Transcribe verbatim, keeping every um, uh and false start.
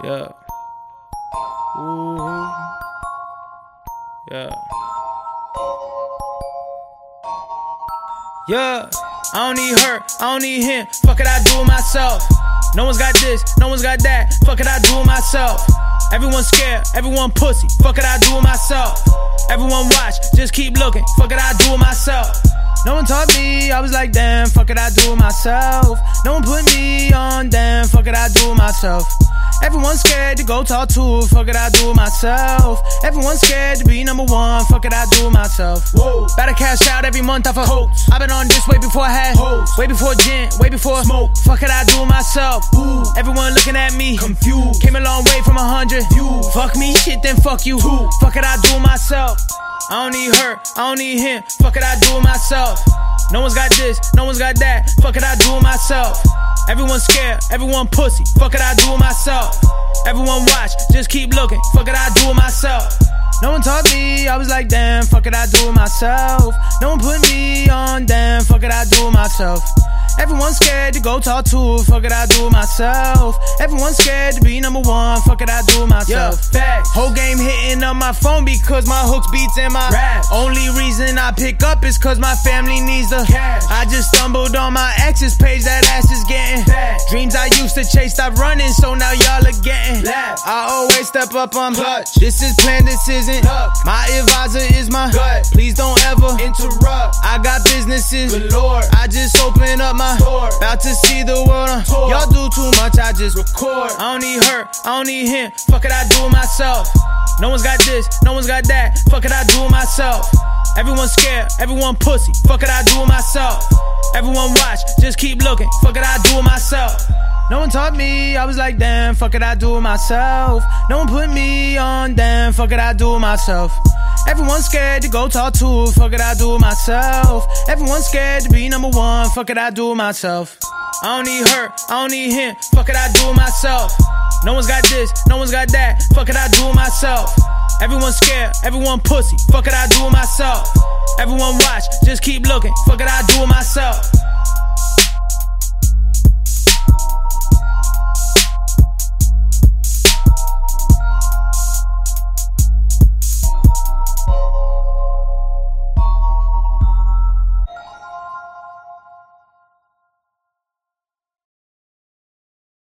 Yeah. Ooh. Yeah. Yeah. I don't need her, I don't need him. Fuck it, I do it myself. No one's got this, no one's got that. Fuck it, I do it myself. Everyone scared, everyone pussy. Fuck it, I do it myself. Everyone watch, just keep looking. Fuck it, I do it myself. No one taught me, I was like, damn, fuck it, I do it myself. No one put me on, damn, fuck it, I do it myself. Everyone's scared to go talk to, fuck it, I do it myself. Everyone's scared to be number one, fuck it, I do it myself. Whoa. Better cash out every month off a coats. I've been on this way before I had hoes. Way before gin, way before smoke. Fuck it, I do it myself. Ooh. Everyone looking at me confused. Came a long way from a hundred. You fuck me, shit, then fuck you. Ooh. Fuck it, I do it myself. I don't need her, I don't need him. Fuck it, I do it myself. No one's got this, no one's got that. Fuck it, I do it myself. Everyone's scared, everyone pussy. Fuck it, I do it myself. Everyone watch, just keep looking. Fuck it, I do it myself. No one taught me, I was like, damn, fuck it, I do it myself. No one put me on, damn, fuck it, I do it myself. Everyone's scared to go talk to, fuck it, I do it myself. Everyone's scared to be number one, fuck it, I do it myself. Yeah, facts. Whole game hitting up my phone because my hooks beats in my rap. Only reason I pick up is cause my family needs the cash. I just stumbled on my ex's page, that ass is getting fat. Dreams I used to chase stop running, so now y'all are getting laughed. I always step up on clutch. This is planned, this isn't luck. My advisor is my gut. Please don't ever interrupt. I got businesses galore. I just open up my store. About to see the world on tour. Y'all do too much, I just record. I don't need her, I don't need him. Fuck it, I do it myself. No one's got this, no one's got that. Fuck it, I do it myself. Everyone's scared, everyone pussy. Fuck it, I do it myself. Everyone watch, just keep looking. Fuck it, I do it myself. No one taught me, I was like, damn, fuck it, I do it myself. No one put me on, damn, fuck it, I do it myself. Everyone's scared to go talk to, fuck it, I do it myself. Everyone's scared to be number one, fuck it, I do it myself. I don't need her, I don't need him, fuck it, I do it myself. No one's got this, no one's got that, fuck it, I do it myself. Everyone's scared, everyone pussy, fuck it, I do it myself. Everyone watch, just keep looking, fuck it, I do it myself.